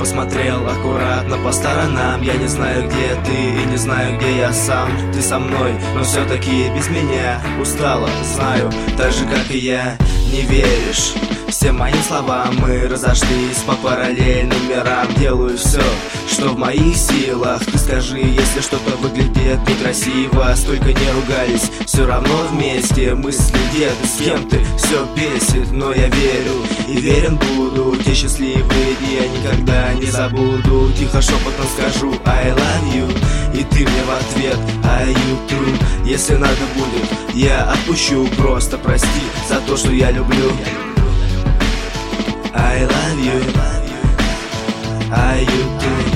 посмотрел аккуратно по сторонам. Я не знаю, где ты и не знаю, где я сам. Ты со мной, но все-таки без меня устала, знаю, так же, как и я. Не веришь всем моим словам, мы разошлись по параллельным мирам. Делаю все, что в моих силах. Ты скажи, если что-то выглядит некрасиво. Столько не ругались, все равно вместе. Мысли где-то с кем ты, все бесит. Но я верю и верен буду. Те счастливые дни я никогда не забуду. Тихо шепотом скажу I love you, и ты мне в ответ I you too. Если надо будет, я отпущу. Просто прости за то, что я люблю. I love you, I you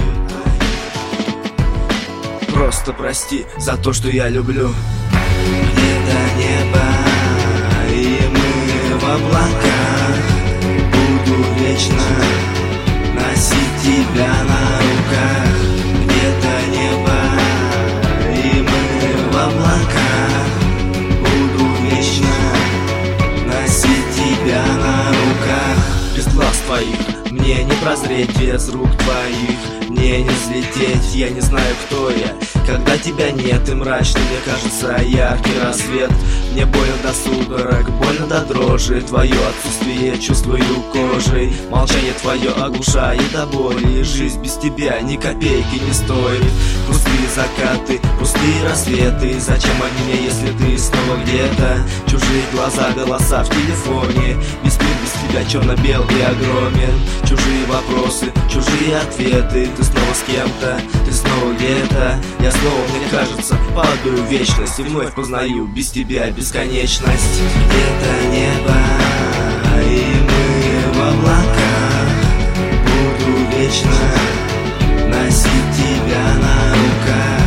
too. Просто прости за то, что я люблю. Где-то небо, и мы в облаках. Буду вечно носить тебя на руках. Где-то небо, и мы в облаках. Буду вечно носить тебя на руках. Без глаз твоих мне не прозреть, без рук твоих мне не взлететь. Я не знаю, кто я, когда тебя нет, и мрачно мне кажется яркий рассвет. Мне больно до судорог, больно до дрожи. Твое отсутствие чувствую кожей. Молчание твое оглушает до боли. Жизнь без тебя ни копейки не стоит. Пустые закаты, пустые рассветы. Зачем они мне, если ты снова где-то? Чужие глаза, голоса в телефоне. Весь мир без тебя черно-бел и огромен. Чужие вопросы, чужие ответы. Ты снова с кем-то, ты снова где-то. Я снова, мне кажется, падаю в вечность. И вновь познаю без тебя бесконечность. Где-то небо, и мы в облаках. Буду вечно носить тебя на руках.